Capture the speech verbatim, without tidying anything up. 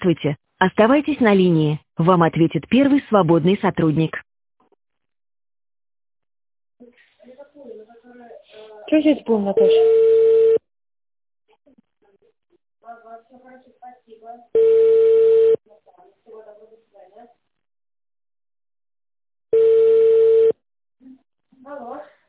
Здравствуйте. Оставайтесь на линии. Вам ответит первый свободный сотрудник. Что здесь был, Наташа? Алло.